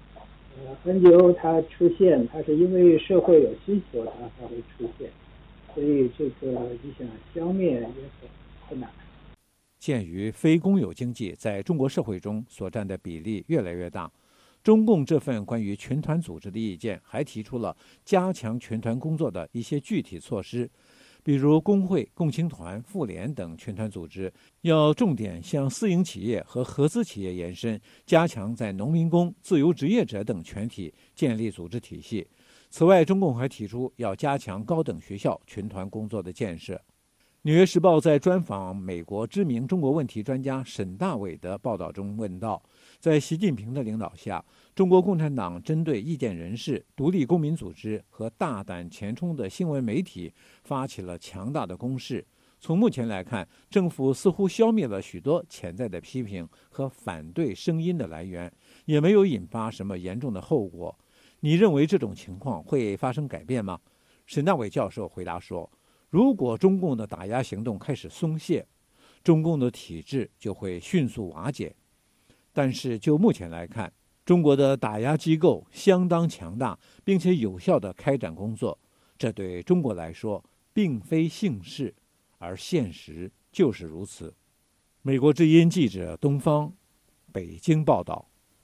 NGO 它出现，它是因为社会有需求它才会出现，所以这个你想消灭也很困难。 鉴于非公有经济在中国社会中所占的比例越来越大，中共这份关于群团组织的意见还提出了加强群团工作的一些具体措施，比如工会、共青团、妇联等群团组织要重点向私营企业和合资企业延伸，加强在农民工、自由职业者等全体建立组织体系。此外，中共还提出要加强高等学校群团工作的建设。《纽约时报》在专访美国知名中国问题专家沈大伟的报道中问道，在习近平的领导下，中国共产党针对意见人士、独立公民组织和大胆前冲的新闻媒体发起了强大的攻势。从目前来看，政府似乎消灭了许多潜在的批评和反对声音的来源，也没有引发什么严重的后果。你认为这种情况会发生改变吗？沈大伟教授回答说，如果中共的打压行动开始松懈，中共的体制就会迅速瓦解。但是就目前来看，中国的打压机构相当强大，并且有效地开展工作，这对中国来说并非幸事，而现实就是如此。美国之音记者东方，北京报道。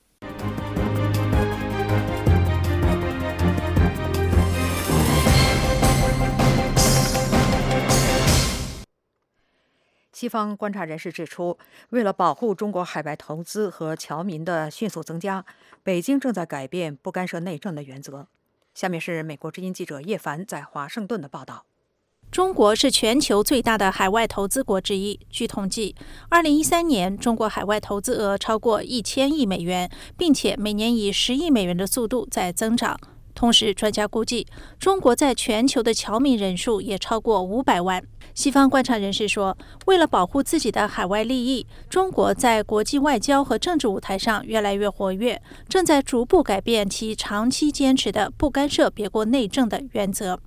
西方观察人士指出，为了保护中国海外投资和侨民的迅速增加，北京正在改变不干涉内政的原则。下面是美国之音记者叶凡在华盛顿的报道。 中国是全球最大的海外投资国之一。据统计，2013年中国海外投资额超过1000亿美元，并且每年以10亿美元的速度在增长。 同时，专家估计，中国在全球的侨民人数也超过500万。西方观察人士说，为了保护自己的海外利益，中国在国际外交和政治舞台上越来越活跃，正在逐步改变其长期坚持的不干涉别国内政的原则。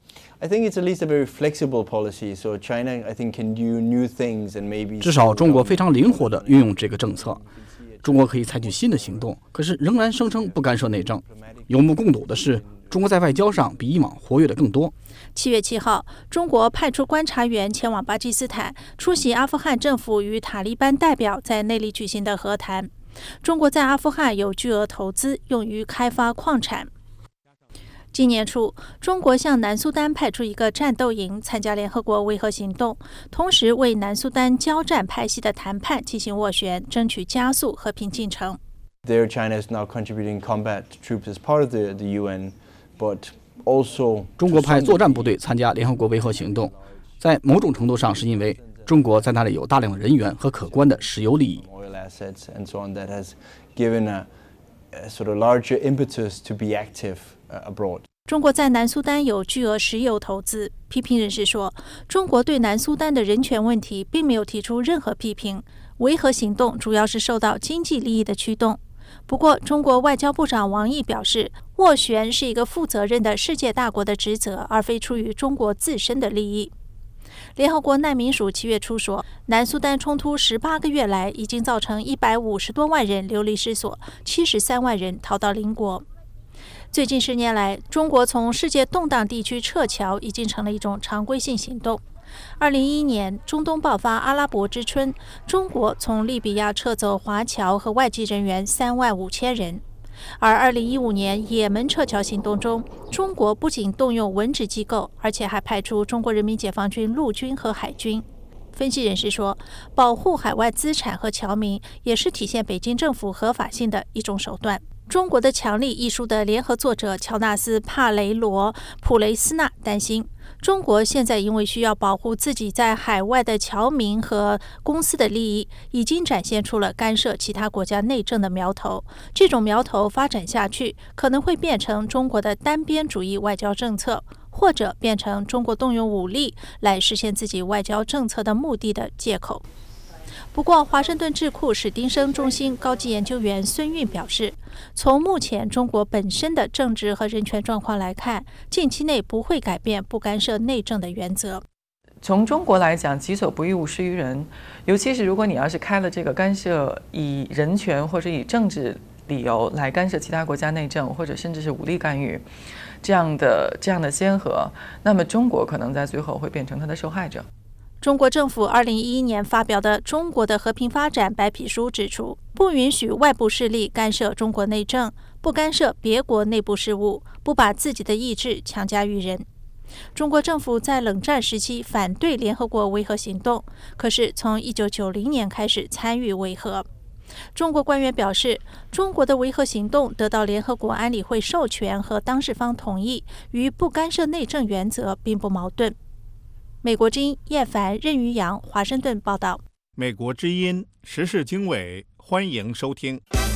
I think it's at least a very flexible policy. So China, I think, can do new things and maybe. 至少中国非常灵活地运用这个政策。中国可以采取新的行动，可是仍然声称不干涉内政。有目共睹的是，中国在外交上比以往活跃的更多。 7月7号，中国派出观察员前往巴基斯坦，出席阿富汗政府与塔利班代表在内里举行的和谈。中国在阿富汗有巨额投资，用于开发矿产。今年初，中国向南苏丹派出一个战斗营参加联合国维和行动，同时为南苏丹交战派系的谈判进行斡旋，争取加速和平进程。 There, China is now contributing combat troops as part of the UN, but also 中国派作战部队参加联合国维和行动，在某种程度上是因为中国在那里有大量的人员和可观的石油利益。 oil assets and so on that has given a sort of larger impetus to be active abroad. 中国在南苏丹有巨额石油投资。批评人士说，中国对南苏丹的人权问题并没有提出任何批评，维和行动主要是受到经济利益的驱动。不过，中国外交部长王毅表示，斡旋是一个负责任的世界大国的职责，而非出于中国自身的利益。联合国难民署7月初说，南苏丹冲突18个月来已经造成150多万人流离失所，73万人逃到邻国。最近10年来，中国从世界动荡地区撤侨已经成了一种常规性行动。2011年，中东爆发阿拉伯之春，中国从利比亚撤走华侨和外籍人员3万5千人。而2015年也门撤侨行动中，中国不仅动用文职机构，而且还派出中国人民解放军陆军和海军。分析人士说，保护海外资产和侨民也是体现北京政府合法性的一种手段。中国的强力一书的联合作者乔纳斯·帕雷罗·普雷斯纳担心，中国现在因为需要保护自己在海外的侨民和公司的利益，已经展现出了干涉其他国家内政的苗头。这种苗头发展下去，可能会变成中国的单边主义外交政策，或者变成中国动用武力来实现自己外交政策的目的的借口。不过，华盛顿智库史丁生中心高级研究员孙运表示，从目前中国本身的政治和人权状况来看，近期内不会改变不干涉内政的原则。 从中国来讲，己所不欲，勿施于人。尤其是如果你要是开了这个干涉以人权或者以政治理由来干涉其他国家内政，或者甚至是武力干预这样的先河，那么中国可能在最后会变成他的受害者。 中国政府2011年发表的《中国的和平发展白皮书》指出，不允许外部势力干涉中国内政，不干涉别国内部事务，不把自己的意志强加于人。中国政府在冷战时期反对联合国维和行动，可是从1990年开始参与维和。中国官员表示，中国的维和行动得到联合国安理会授权和当事方同意，与不干涉内政原则并不矛盾。美国之音叶凡、任于洋华盛顿报道。 美国之音时事经纬，欢迎收听。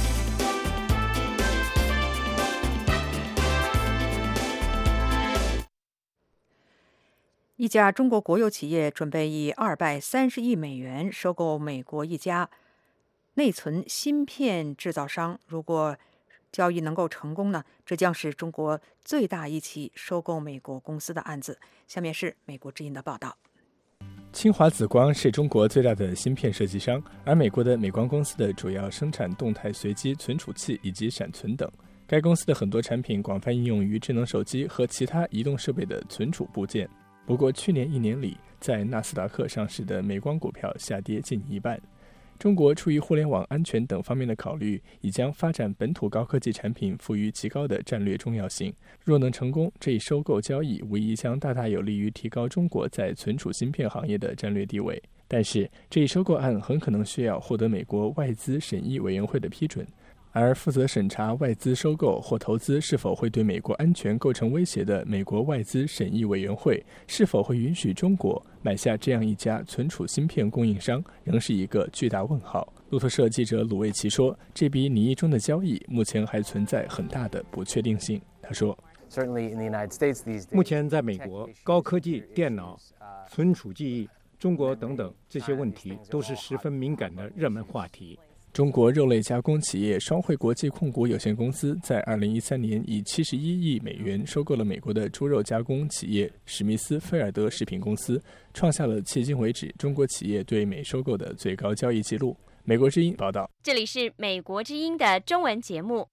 一家中国国有企业准备以230亿美元收购美国一家内存芯片制造商。如果交易能够成功呢，这将是中国最大一起收购美国公司的案子。下面是美国之音的报道。 清华紫光是中国最大的芯片设计商，而美国的美光公司的主要生产动态随机存储器以及闪存等。该公司的很多产品广泛应用于智能手机和其他移动设备的存储部件。不过，去年1年里，在纳斯达克上市的美光股票下跌近一半。中国出于互联网安全等方面的考虑，已将发展本土高科技产品赋予极高的战略重要性。若能成功，这一收购交易无疑将大大有利于提高中国在存储芯片行业的战略地位。但是，这一收购案很可能需要获得美国外资审议委员会的批准。而负责审查外资收购或投资是否会对美国安全构成威胁的美国外资审议委员会，是否会允许中国买下这样一家存储芯片供应商，仍是一个巨大问号。路透社记者鲁卫奇说，这笔拟议中的交易目前还存在很大的不确定性。他说目前在美国，高科技、电脑、存储记忆、中国等等这些问题都是十分敏感的热门话题。 中国肉类加工企业双汇国际控股有限公司在2013年以71亿美元收购了美国的猪肉加工企业史密斯菲尔德食品公司，创下了迄今为止中国企业对美收购的最高交易记录。美国之音报道。 这里是美国之音的中文节目。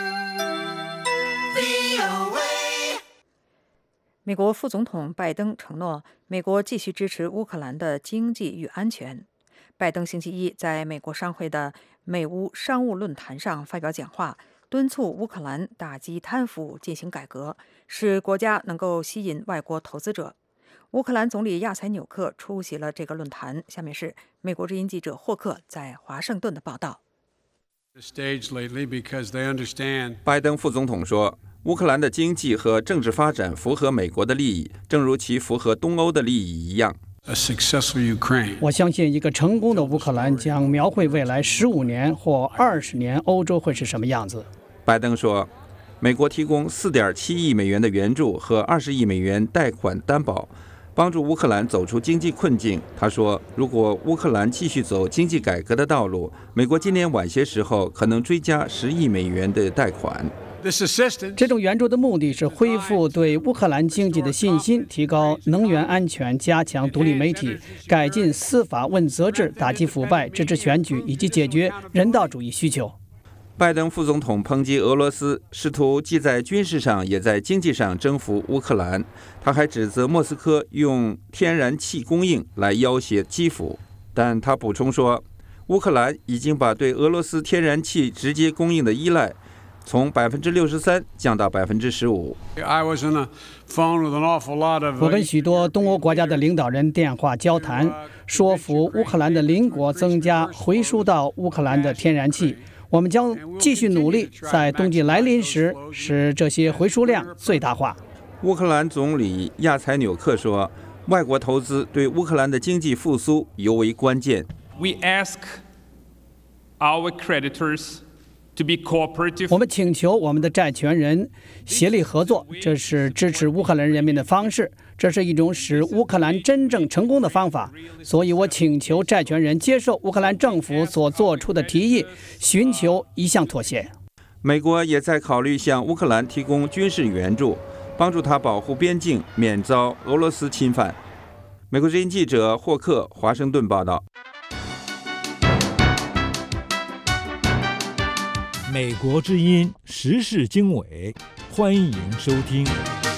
美国副总统拜登承诺，美国继续支持乌克兰的经济与安全。拜登星期一在美国商会的美乌商务论坛上发表讲话，敦促乌克兰打击贪腐、进行改革，使国家能够吸引外国投资者。乌克兰总理亚采纽克出席了这个论坛。下面是美国之音记者霍克在华盛顿的报道。 拜登副总统说，乌克兰的经济和政治发展符合美国的利益，正如其符合东欧的利益一样。 我相信一个成功的乌克兰将描绘未来15年或20年欧洲会是什么样子。 拜登说，美国提供4.7亿美元的援助和20亿美元贷款担保，帮助乌克兰走出经济困境。他说，如果乌克兰继续走经济改革的道路，美国今年晚些时候可能追加10亿美元的贷款。 这种援助的目的是恢复对乌克兰经济的信心，提高能源安全，加强独立媒体，改进司法问责制，打击腐败，支持选举，以及解决人道主义需求。 拜登副总统抨击俄罗斯试图既在军事上也在经济上征服乌克兰，他还指责莫斯科用天然气供应来要挟基辅，但他补充说，乌克兰已经把对俄罗斯天然气直接供应的依赖从63%降到15%。 我跟许多东欧国家的领导人电话交谈，说服乌克兰的邻国增加回输到乌克兰的天然气。我们将继续努力，在冬季来临时使这些回输量最大化。 乌克兰总理亚采纽克说，外国投资对乌克兰的经济复苏尤为关键。 We ask our creditors to be cooperative. 我们请求我们的债权人协力合作，这是支持乌克兰人民的方式，这是一种使乌克兰真正成功的方法。所以我请求债权人接受乌克兰政府所做出的提议，寻求一项妥协。 美国也在考虑向乌克兰提供军事援助，帮助他保护边境免遭俄罗斯侵犯。美国之音记者霍克华盛顿报道。 美国之音时事经纬，欢迎收听。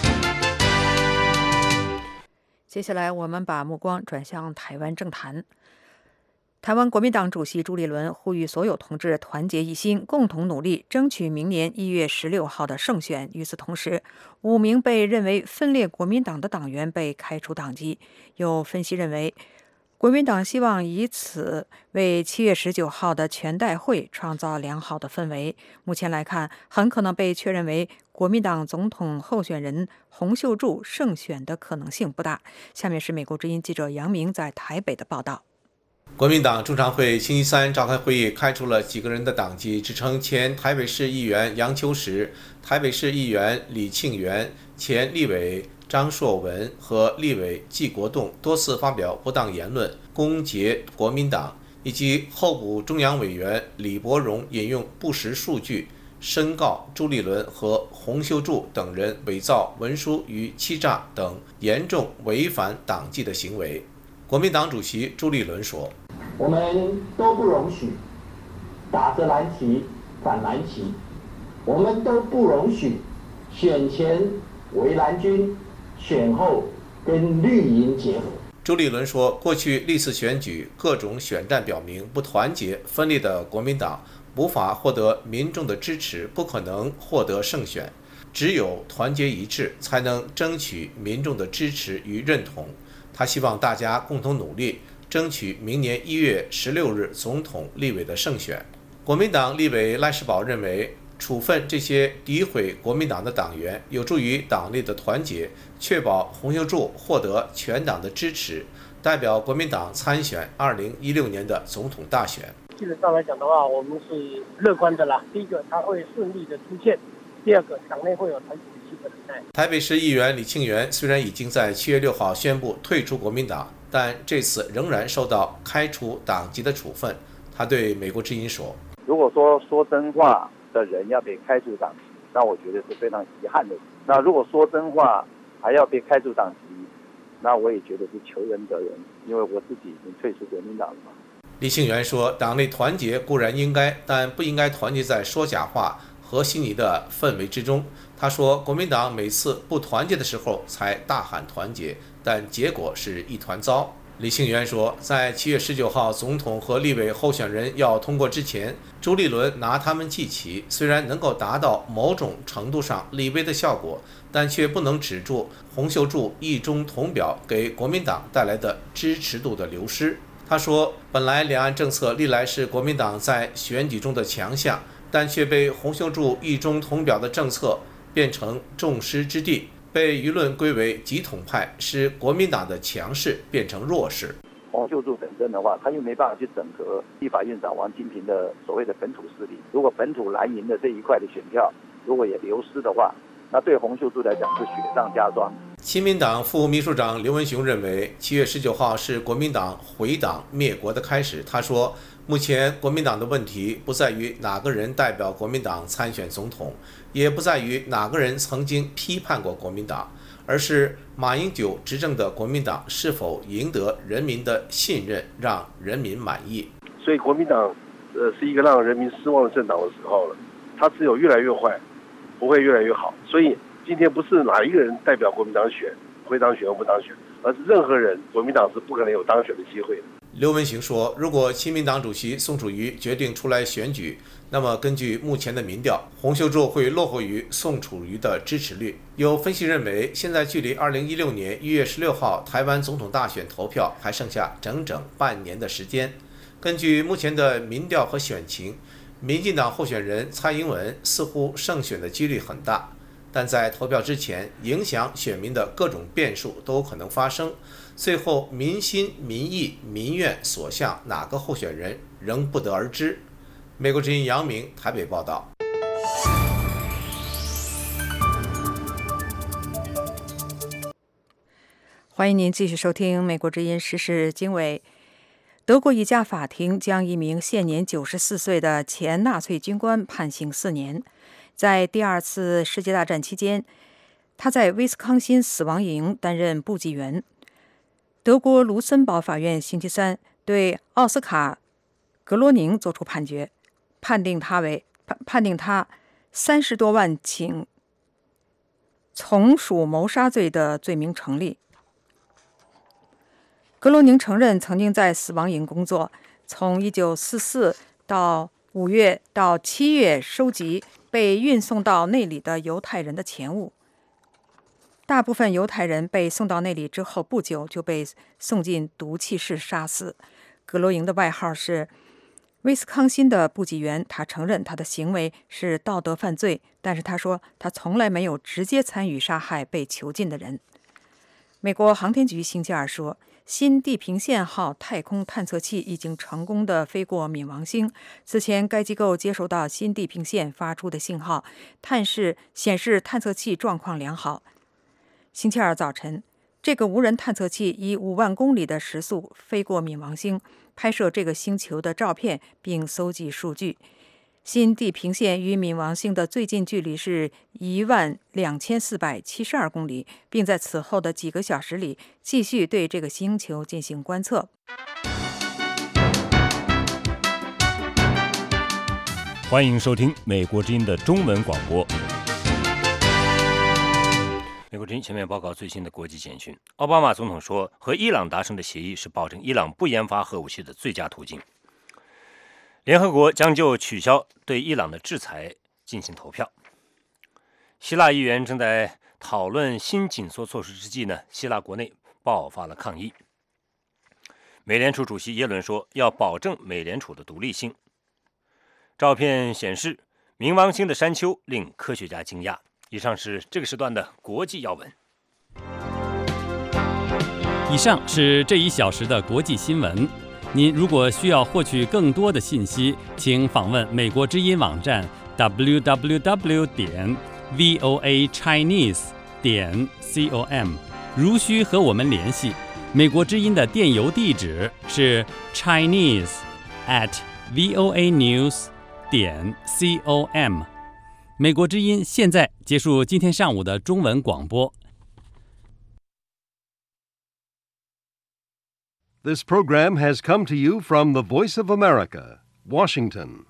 接下来我们把目光转向台湾政坛。台湾国民党主席朱立伦呼吁所有同志团结一心，共同努力，争取明年1月16号的胜选。与此同时，5名被认为分裂国民党的党员被开除党籍。有分析认为，国民党希望以此为7月19号的全代会创造良好的氛围。目前来看，很可能被确认为国民党总统候选人洪秀柱胜选的可能性不大。下面是美国之音记者杨明在台北的报道。 国民党中常会星期三召开会议，开除了几个人的党籍，指称前台北市议员杨秋实、台北市议员李庆元、前立委张硕文和立委纪国栋多次发表不当言论，攻讦国民党，以及候补中央委员李伯荣引用不实数据，申告朱立伦和洪秀柱等人伪造文书与欺诈等严重违反党纪的行为。国民党主席朱立伦说：“ 我们都不容许打着蓝旗反蓝旗，我们都不容许选前为蓝军，选后跟绿营结合。” 朱立伦说，过去历次选举各种选战表明，不团结分裂的国民党无法获得民众的支持，不可能获得胜选，只有团结一致，才能争取民众的支持与认同。他希望大家共同努力，争取明年1月16日总统、立委的胜选。国民党立委赖士葆认为，处分这些诋毁国民党的党员，有助于党内的团结，确保洪秀柱获得全党的支持，代表国民党参选2016年的总统大选。 基本上来讲的话，我们是乐观的啦。第一个，他会顺利的出现； 第二个，党内会有团结的气氛在。 台北市议员李庆元虽然已经在7月6号宣布退出国民党，但这次仍然受到开除党籍的处分。他对美国之音说：“ 如果说真话的人要被开除党籍，那我觉得是非常遗憾的。那如果说真话还要被开除党籍，那我也觉得是求人得人，因为我自己已经退出国民党了嘛。” 李庆元说：“党内团结固然应该，但不应该团结在说假话和稀泥的氛围之中。”他说：“国民党每次不团结的时候才大喊团结，但结果是一团糟。”李庆元说，在7月19号总统和立委候选人要通过之前，朱立伦拿他们祭旗，虽然能够达到某种程度上立威的效果，但却不能止住洪秀柱一中同表给国民党带来的支持度的流失。他说，本来两岸政策历来是国民党在选举中的强项，但却被洪秀柱一中同表的政策变成众矢之的，被舆论归为极统派，使国民党的强势变成弱势。 洪秀柱本身的话，他又没办法去整合立法院长王金平的所谓的本土势力。如果本土蓝营的这一块的选票如果也流失的话，那对洪秀柱来讲是雪上加霜。 亲民党副秘书长刘文雄认为，7月19号是国民党回党灭国的开始。他说，目前国民党的问题不在于哪个人代表国民党参选总统，也不在于哪个人曾经批判过国民党，而是马英九执政的国民党是否赢得人民的信任，让人民满意。 所以国民党是一个让人民失望的政党的时候了，它只有越来越坏，不会越来越好。所以今天不是哪一个人代表国民党选会当选或不当选，而是任何人国民党是不可能有当选的机会的。 刘文行说，如果亲民党主席宋楚瑜决定出来选举，那么根据目前的民调，洪秀柱会落后于宋楚瑜的支持率。有分析认为，现在距离2016年1月16号台湾总统大选投票还剩下整整半年的时间。根据目前的民调和选情，民进党候选人蔡英文似乎胜选的几率很大，但在投票之前，影响选民的各种变数都可能发生。最后民心、民意、民怨所向哪个候选人仍不得而知。美国之音杨明台北报道。 欢迎您继续收听美国之音时事经纬。德国一家法庭将一名现年94岁的前纳粹军官判刑4年。在第2次世界大战期间，他在威斯康辛死亡营担任部级员。德国卢森堡法院星期三对奥斯卡·格罗宁作出判决，判定他30多万请从属谋杀罪的罪名成立。格罗宁承认曾经在死亡营工作，从1944到5月到7月收集被运送到那里的犹太人的钱物。大部分犹太人被送到那里之后不久就被送进毒气室杀死。格罗宁的外号是威斯康辛的部级员，他承认他的行为是道德犯罪，但是他说他从来没有直接参与杀害被囚禁的人。美国航天局星期二说，新地平线号太空探测器已经成功地飞过冥王星。此前该机构接收到新地平线发出的信号，显示探测器状况良好。星期二早晨，这个无人探测器以5万公里的时速飞过冥王星，拍摄这个星球的照片并搜集数据。新地平线与冥王星的最近距离是12472公里，并在此后的几个小时里继续对这个星球进行观测。 欢迎收听美国之音的中文广播。美国之音全面报告最新的国际简讯。奥巴马总统说，和伊朗达成的协议是保证伊朗不研发核武器的最佳途径。联合国将就取消对伊朗的制裁进行投票。希腊议员正在讨论新紧缩措施之际呢，希腊国内爆发了抗议。美联储主席耶伦说，要保证美联储的独立性。照片显示，冥王星的山丘令科学家惊讶。以上是这个时段的国际要闻。 以上是这1小时的国际新闻。您如果需要获取更多的信息，请访问美国之音网站 www.voa voachinese.com。如需和我们联系，美国之音的电邮地址是 chinese@voanews.com。美国之音现在结束今天上午的中文广播。 This program has come to you from the Voice of America, Washington.